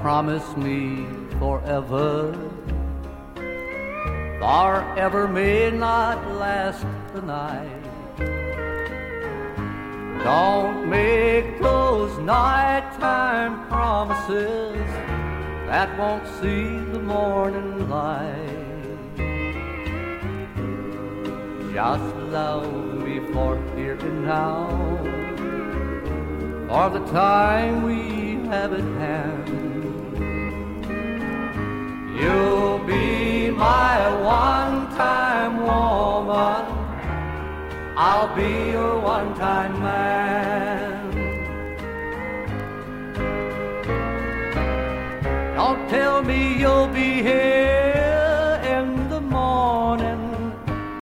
promise me forever. Forever may not last the night. Don't make those nighttime promises that won't see the morning light. Just love me for here and now, for the time we have at hand. You'll be my one-time woman, I'll be your one-time man. Don't tell me you'll be here